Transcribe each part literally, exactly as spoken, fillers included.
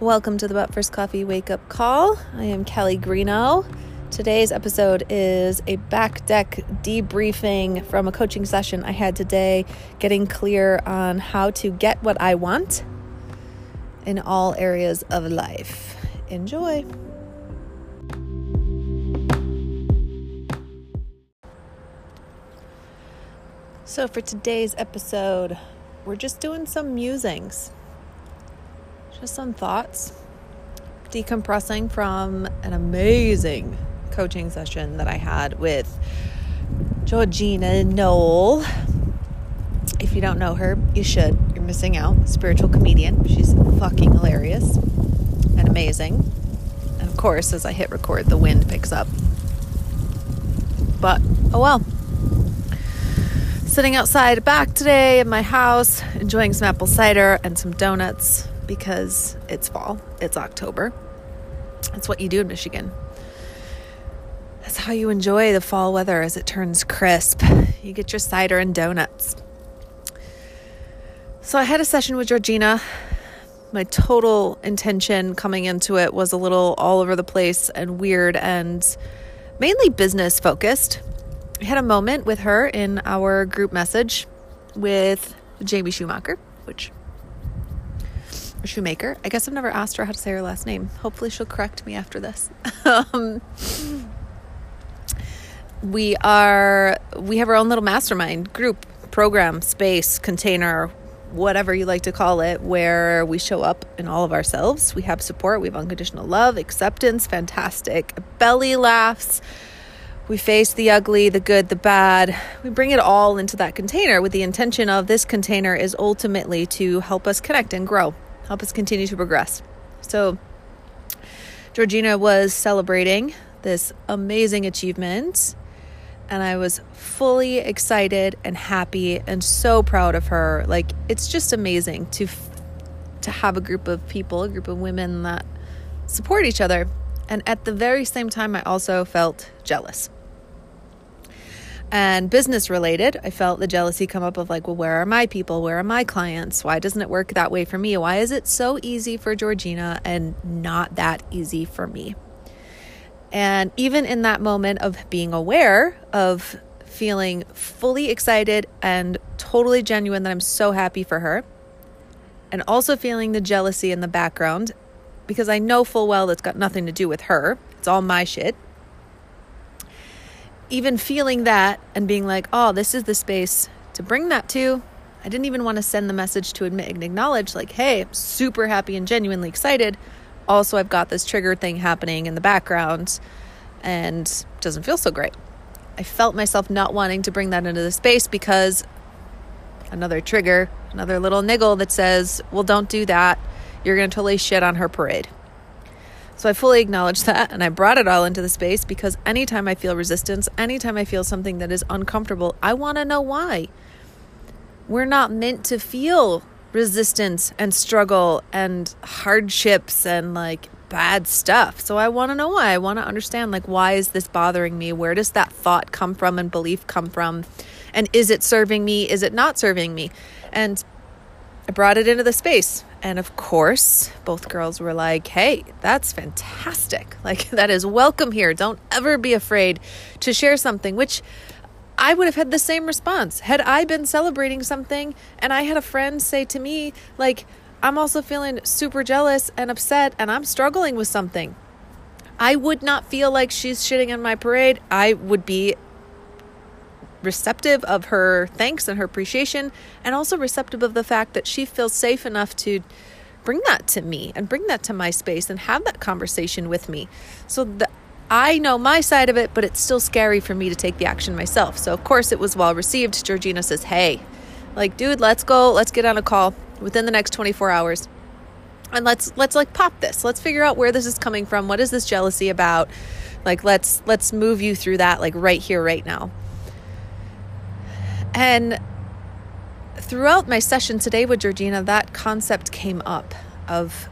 Welcome to the But First Coffee Wake Up Call. I am Kelly Greeno. Today's episode is a back deck debriefing from a coaching session I had today, getting clear on how to get what I want in all areas of life. Enjoy. So for today's episode, we're just doing some musings. Just some thoughts, decompressing from an amazing coaching session that I had with Georgina Knoll. If you don't know her, you should. You're missing out. Spiritual comedian. She's fucking hilarious and amazing. And of course, as I hit record, the wind picks up. But, oh well. Sitting outside back today in my house, enjoying some apple cider and some donuts. Because it's fall, it's October. That's what you do in Michigan. That's how you enjoy the fall weather as it turns crisp. You get your cider and donuts. So I had a session with Georgina. My total intention coming into it was a little all over the place and weird and mainly business focused. I had a moment with her in our group message with Jamie Schumacher, which Shoemaker. I guess I've never asked her how to say her last name. Hopefully she'll correct me after this. um, we are, we have our own little mastermind group, program, space, container, whatever you like to call it, where we show up in all of ourselves. We have support. We have unconditional love, acceptance, fantastic belly laughs. We face the ugly, the good, the bad. We bring it all into that container with the intention of this container is ultimately to help us connect and grow. Help us continue to progress. So Georgina was celebrating this amazing achievement, and I was fully excited and happy and so proud of her. Like, it's just amazing to to have a group of people, a group of women that support each other. And at the very same time, I also felt jealous. And business related, I felt the jealousy come up of like, well, where are my people? Where are my clients? Why doesn't it work that way for me? Why is it so easy for Georgina and not that easy for me? And even in that moment of being aware of feeling fully excited and totally genuine that I'm so happy for her, and also feeling the jealousy in the background, because I know full well that's got nothing to do with her. It's all my shit. Even feeling that and being like, oh, this is the space to bring that to. I didn't even want to send the message to admit and acknowledge like, hey, I'm super happy and genuinely excited. Also, I've got this trigger thing happening in the background and it doesn't feel so great. I felt myself not wanting to bring that into the space because another trigger, another little niggle that says, well, don't do that. You're going to totally shit on her parade. So I fully acknowledged that and I brought it all into the space because anytime I feel resistance, anytime I feel something that is uncomfortable, I want to know why. We're not meant to feel resistance and struggle and hardships and like bad stuff. So I want to know why. I want to understand like, why is this bothering me? Where does that thought come from and belief come from? And is it serving me? Is it not serving me? And I brought it into the space. And of course, both girls were like, hey, that's fantastic. Like, that is welcome here. Don't ever be afraid to share something, which I would have had the same response. Had I been celebrating something and I had a friend say to me, like, I'm also feeling super jealous and upset and I'm struggling with something. I would not feel like she's shitting on my parade. I would be receptive of her thanks and her appreciation, and also receptive of the fact that she feels safe enough to bring that to me and bring that to my space and have that conversation with me. So the, I know my side of it, but it's still scary for me to take the action myself. So of course it was well received. Georgina says, hey, like, dude, let's go, let's get on a call within the next twenty-four hours. And let's, let's like pop this. Let's figure out where this is coming from. What is this jealousy about? Like, let's, let's move you through that, like right here, right now. And throughout my session today with Georgina, that concept came up of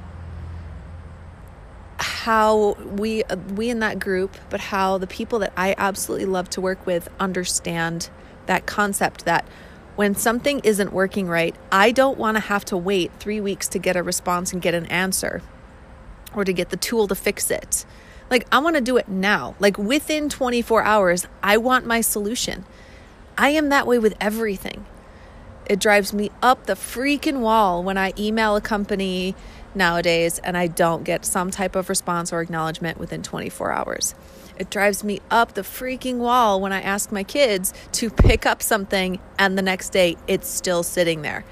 how we we in that group, but how the people that I absolutely love to work with understand that concept that when something isn't working right, I don't want to have to wait three weeks to get a response and get an answer. or to get the tool to fix it. Like, I want to do it now. Like, within twenty-four hours, I want my solution. I am that way with everything. It drives me up the freaking wall when I email a company nowadays and I don't get some type of response or acknowledgement within twenty-four hours. It drives me up the freaking wall when I ask my kids to pick up something and the next day it's still sitting there.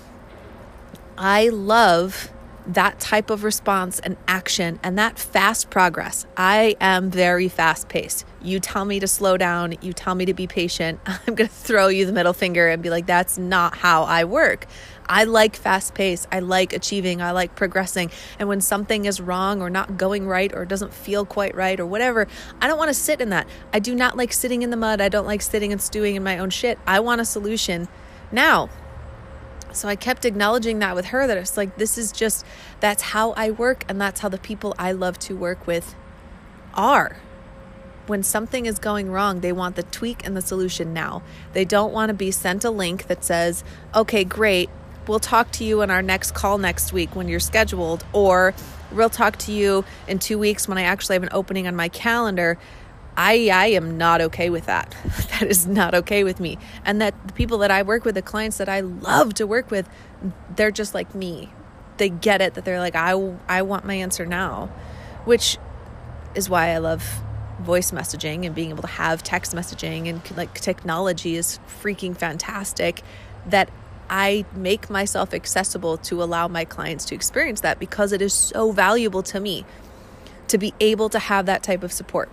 I love that type of response and action and that fast progress. I am very fast paced. You tell me to slow down, you tell me to be patient, I'm going to throw you the middle finger and be like, that's not how I work. I like fast pace. I like achieving. I like progressing. And when something is wrong or not going right or doesn't feel quite right or whatever, I don't want to sit in that. I do not like sitting in the mud. I don't like sitting and stewing in my own shit. I want a solution now. So I kept acknowledging that with her, that it's like, this is just, that's how I work. And that's how the people I love to work with are. When something is going wrong, they want the tweak and the solution now. They don't want to be sent a link that says, okay, great, we'll talk to you in our next call next week when you're scheduled, or we'll talk to you in two weeks when I actually have an opening on my calendar. I I am not okay with that. That is not okay with me. And that the people that I work with, the clients that I love to work with, they're just like me. They get it, that they're like, I, I want my answer now, which is why I love voice messaging and being able to have text messaging, and like technology is freaking fantastic, that I make myself accessible to allow my clients to experience that, because it is so valuable to me to be able to have that type of support.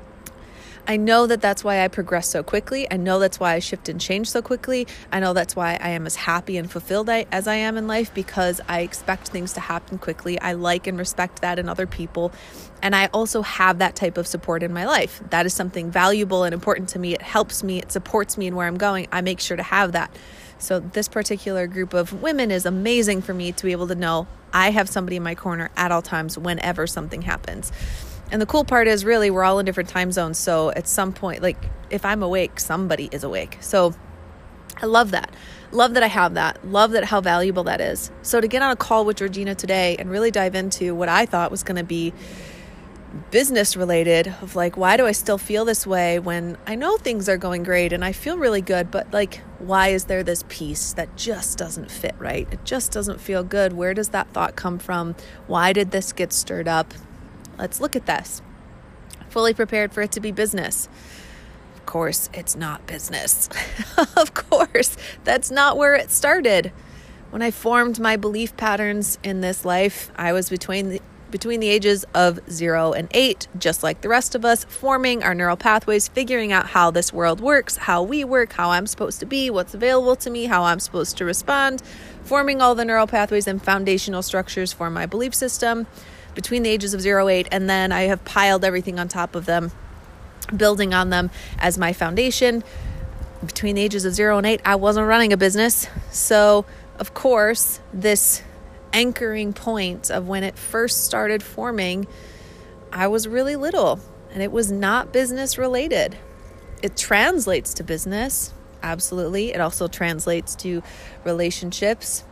I know that that's why I progress so quickly. I know that's why I shift and change so quickly. I know that's why I am as happy and fulfilled as I am in life, because I expect things to happen quickly. I like and respect that in other people. And I also have that type of support in my life. That is something valuable and important to me. It helps me. It supports me in where I'm going. I make sure to have that. So this particular group of women is amazing for me to be able to know I have somebody in my corner at all times whenever something happens. And the cool part is, really, we're all in different time zones. So at some point, like, if I'm awake, somebody is awake. So I love that. Love that I have that. Love that, how valuable that is. So to get on a call with Georgina today and really dive into what I thought was going to be business related, of like, why do I still feel this way when I know things are going great and I feel really good, but like, why is there this piece that just doesn't fit right? It just doesn't feel good. Where does that thought come from? Why did this get stirred up? Let's look at this. Fully prepared for it to be business. Of course, it's not business. Of course, that's not where it started. When I formed my belief patterns in this life, I was between the between the ages of zero and eight, just like the rest of us, forming our neural pathways, figuring out how this world works, how we work, how I'm supposed to be, what's available to me, how I'm supposed to respond, forming all the neural pathways and foundational structures for my belief system between the ages of zero, eight, and then I have piled everything on top of them, building on them as my foundation. Between the ages of zero and eight, I wasn't running a business. So, of course, this anchoring point of when it first started forming, I was really little and it was not business related. It translates to business, absolutely. It also translates to relationships.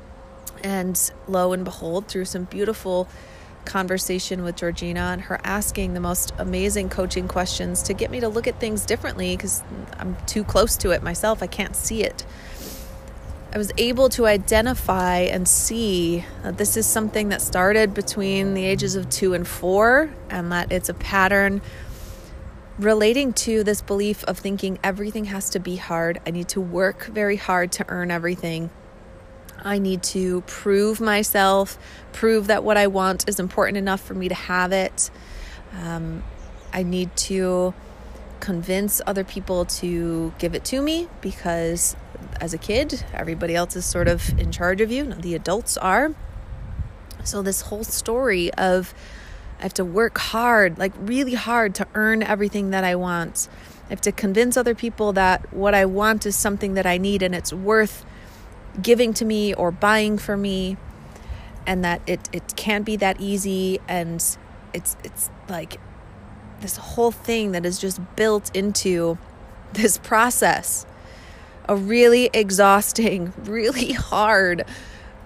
And lo and behold, through some beautiful conversation with Georgina and her asking the most amazing coaching questions to get me to look at things differently, because I'm too close to it myself, I can't see it. I was able to identify and see that this is something that started between the ages of two and four, and that it's a pattern relating to this belief of thinking everything has to be hard. I need to work very hard to earn everything. I need to prove myself, prove that what I want is important enough for me to have it. Um, I need to convince other people to give it to me, because as a kid, everybody else is sort of in charge of you. Now, the adults are. So this whole story of I have to work hard, like really hard, to earn everything that I want. I have to convince other people that what I want is something that I need and it's worth giving to me or buying for me, and that it, it can't be that easy. And it's it's like this whole thing that is just built into this process. A really exhausting, really hard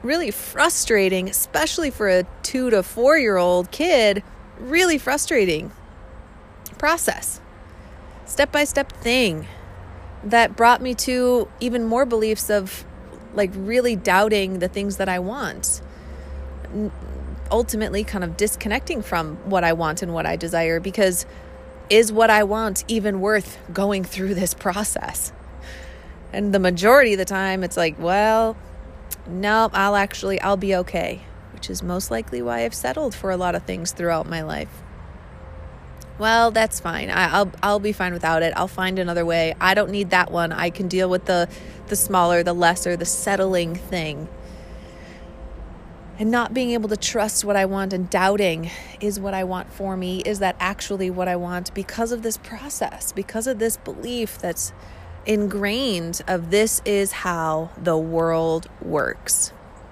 really frustrating, especially for a two to four year old kid, really frustrating process, step-by-step thing that brought me to even more beliefs of like really doubting the things that I want, ultimately kind of disconnecting from what I want and what I desire, because is what I want even worth going through this process? And the majority of the time it's like, well, nope, I'll actually, I'll be okay, which is most likely why I've settled for a lot of things throughout my life. Well, that's fine. I, I'll I'll be fine without it. I'll find another way. I don't need that one. I can deal with the the smaller, the lesser, the settling thing. And not being able to trust what I want and doubting, is what I want for me? Is that actually what I want? Because of this process, because of this belief that's ingrained of this is how the world works.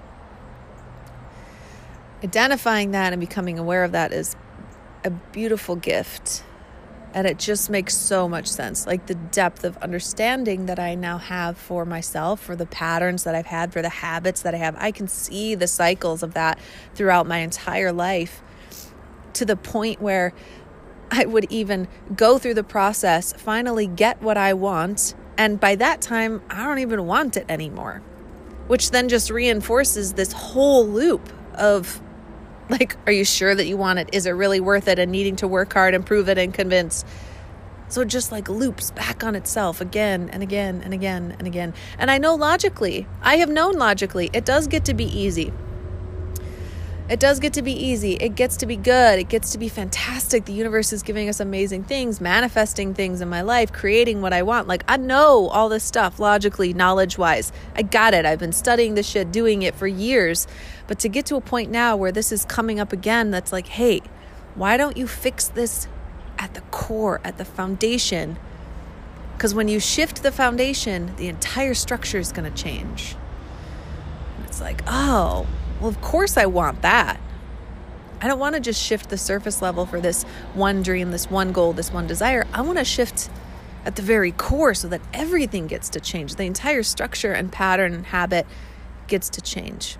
Identifying that and becoming aware of that is a beautiful gift. And it just makes so much sense. Like the depth of understanding that I now have for myself, for the patterns that I've had, for the habits that I have. I can see the cycles of that throughout my entire life, to the point where I would even go through the process, finally get what I want, and by that time, I don't even want it anymore, which then just reinforces this whole loop of like, are you sure that you want it? Is it really worth it? And needing to work hard and prove it and convince. So it just like loops back on itself again and again and again and again. And I know logically, I have known logically, it does get to be easy. It does get to be easy. It gets to be good. It gets to be fantastic. The universe is giving us amazing things, manifesting things in my life, creating what I want. Like, I know all this stuff logically, knowledge-wise. I got it. I've been studying this shit, doing it for years. But to get to a point now where this is coming up again, that's like, hey, why don't you fix this at the core, at the foundation? Because when you shift the foundation, the entire structure is going to change. And it's like, oh, well, of course I want that. I don't want to just shift the surface level for this one dream, this one goal, this one desire. I want to shift at the very core so that everything gets to change. The entire structure and pattern and habit gets to change.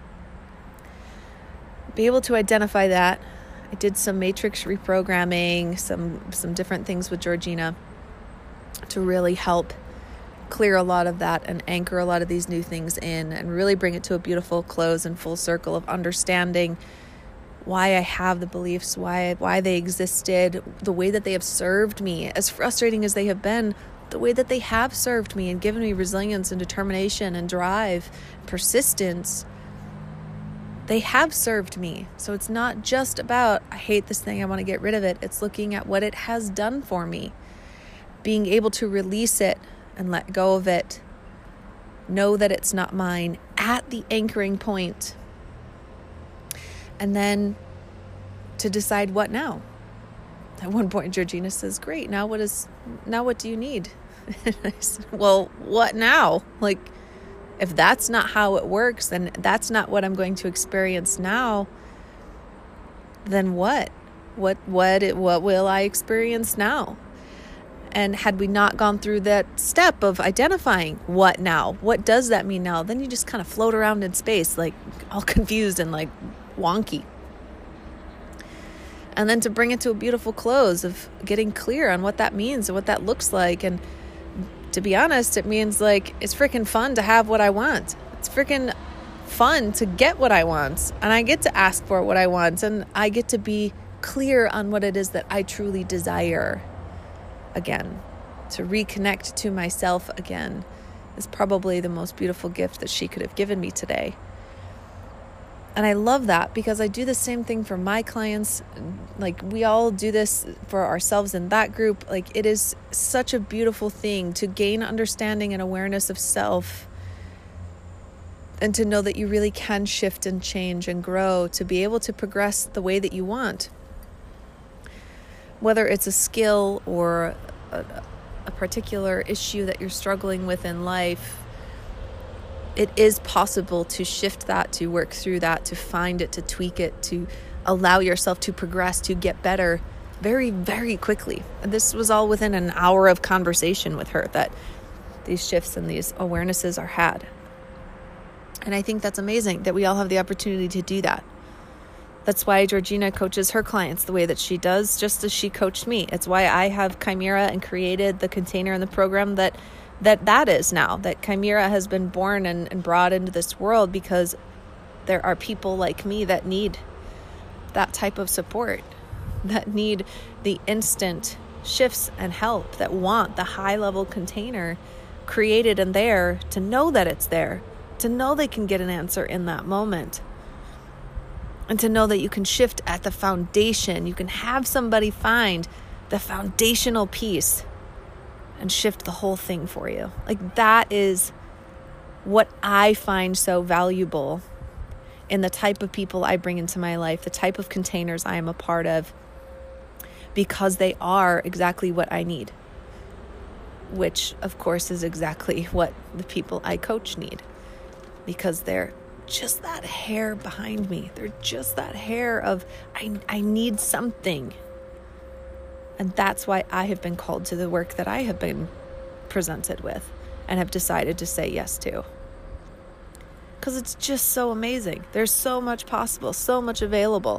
Be able to identify that. I did some matrix reprogramming, some some different things with Georgina to really help clear a lot of that and anchor a lot of these new things in, and really bring it to a beautiful close and full circle of understanding why I have the beliefs, why why they existed, the way that they have served me, as frustrating as they have been, the way that they have served me and given me resilience and determination and drive, persistence. They have served me. So it's not just about, I hate this thing, I want to get rid of it. It's looking at what it has done for me, being able to release it and let go of it, know that it's not mine at the anchoring point, and then to decide what now. At one point, Georgina says, great, now what is, now what do you need? And I said, well, what now? Like, if that's not how it works, and that's not what I'm going to experience now, then what? What, what, what will I experience now? And had we not gone through that step of identifying what now, what does that mean now, then you just kind of float around in space, like all confused and like wonky. And then to bring it to a beautiful close of getting clear on what that means and what that looks like. And to be honest, it means like, it's freaking fun to have what I want. It's freaking fun to get what I want. And I get to ask for what I want. And I get to be clear on what it is that I truly desire. Again, to reconnect to myself again is probably the most beautiful gift that she could have given me today. And I love that because I do the same thing for my clients. Like, we all do this for ourselves in that group. Like, it is such a beautiful thing to gain understanding and awareness of self, and to know that you really can shift and change and grow to be able to progress the way that you want. Whether it's a skill or a, a particular issue that you're struggling with in life, it is possible to shift that, to work through that, to find it, to tweak it, to allow yourself to progress, to get better very, very quickly. And this was all within an hour of conversation with her that these shifts and these awarenesses are had. And I think that's amazing that we all have the opportunity to do that. That's why Georgina coaches her clients the way that she does, just as she coached me. It's why I have Chimera and created the container and the program that that, that is now, that Chimera has been born and, and brought into this world, because there are people like me that need that type of support, that need the instant shifts and help, that want the high level container created and there, to know that it's there, to know they can get an answer in that moment, and to know that you can shift at the foundation. You can have somebody find the foundational piece and shift the whole thing for you. Like, that is what I find so valuable in the type of people I bring into my life, the type of containers I am a part of, because they are exactly what I need, which of course is exactly what the people I coach need, because they're just that hair behind me. They're just that hair of, I, I need something. And that's why I have been called to the work that I have been presented with and have decided to say yes to. Because it's just so amazing. There's so much possible, so much available.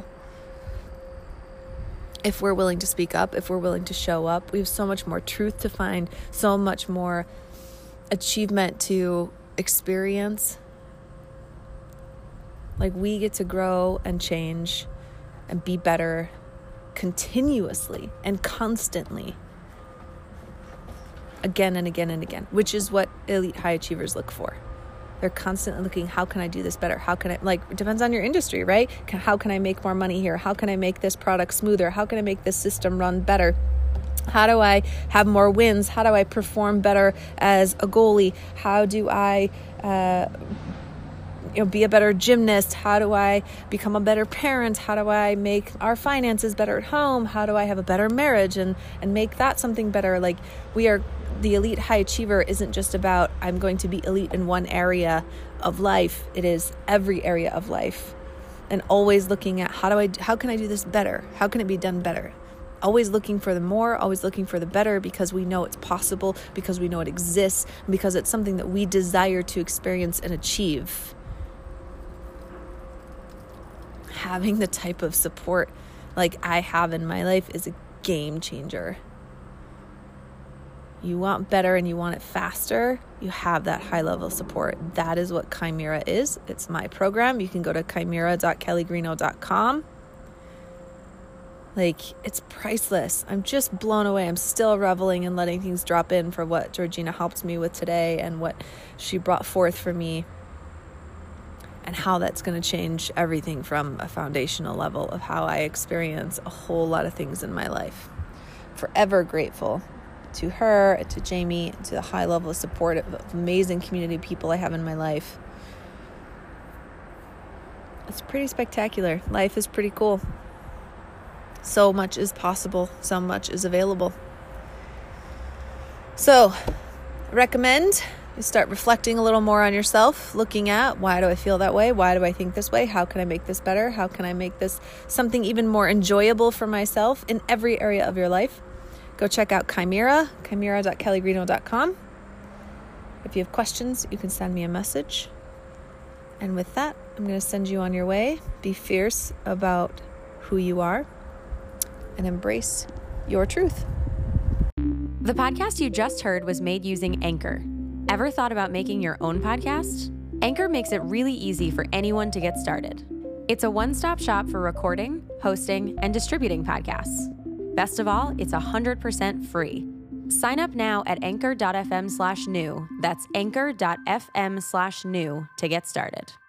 If we're willing to speak up, if we're willing to show up, we have so much more truth to find, so much more achievement to experience. Like, we get to grow and change and be better continuously and constantly, again and again and again, which is what elite high achievers look for. They're constantly looking, how can I do this better? How can I, like, it depends on your industry, right? Can, how can I make more money here? How can I make this product smoother? How can I make this system run better? How do I have more wins? How do I perform better as a goalie? How do I, uh, you know, be a better gymnast? How do I become a better parent? How do I make our finances better at home? How do I have a better marriage and, and make that something better? Like, we are, the elite high achiever isn't just about, I'm going to be elite in one area of life. It is every area of life, and always looking at, how do I, how can I do this better? How can it be done better? Always looking for the more, always looking for the better, because we know it's possible, because we know it exists, because it's something that we desire to experience and achieve. Having the type of support like I have in my life is a game changer. You want better and you want it faster, you have that high level support. That is what Chimera is. It's my program. You can go to chimera dot kelly greeno dot com. Like, it's priceless. I'm just blown away. I'm still reveling and letting things drop in for what Georgina helped me with today and what she brought forth for me, and how that's going to change everything from a foundational level of how I experience a whole lot of things in my life. Forever grateful to her, to Jamie, to the high level of support of amazing community people I have in my life. It's pretty spectacular. Life is pretty cool. So much is possible. So much is available. So, I recommend you start reflecting a little more on yourself, looking at, why do I feel that way? Why do I think this way? How can I make this better? How can I make this something even more enjoyable for myself in every area of your life? Go check out Chimera, chimera dot kelly greeno dot com. If you have questions, you can send me a message. And with that, I'm going to send you on your way. Be fierce about who you are and embrace your truth. The podcast you just heard was made using Anchor. Ever thought about making your own podcast? Anchor makes it really easy for anyone to get started. It's a one-stop shop for recording, hosting, and distributing podcasts. Best of all, it's one hundred percent free. Sign up now at anchor dot f m slash new. That's anchor dot f m slash new to get started.